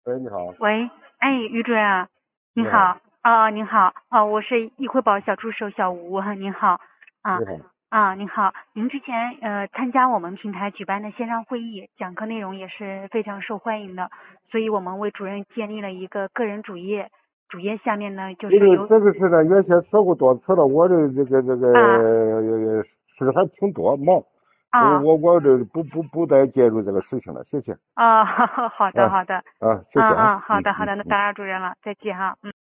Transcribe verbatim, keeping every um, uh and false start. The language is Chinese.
喂，你好。 喂，哎，于主任啊，你你好。 好，啊，您好，啊，我是易惠宝小助手小吴，您好，啊， 你好。 啊，您好，您之前呃参加我们平台举办的线上会议，讲课内容也是非常受欢迎的，所以我们为主任建立了一个个人主页，主页下面呢就这个是有这个是呢，原先说过多次了，我这这个这个啊呃事还挺多，忙。我啊我我这不不不再介入这个事情了，谢谢。 啊，好的啊好的， 啊，谢谢啊。 嗯嗯，好的好的，那嗯嗯嗯。 打扰主任了，再见哈，嗯。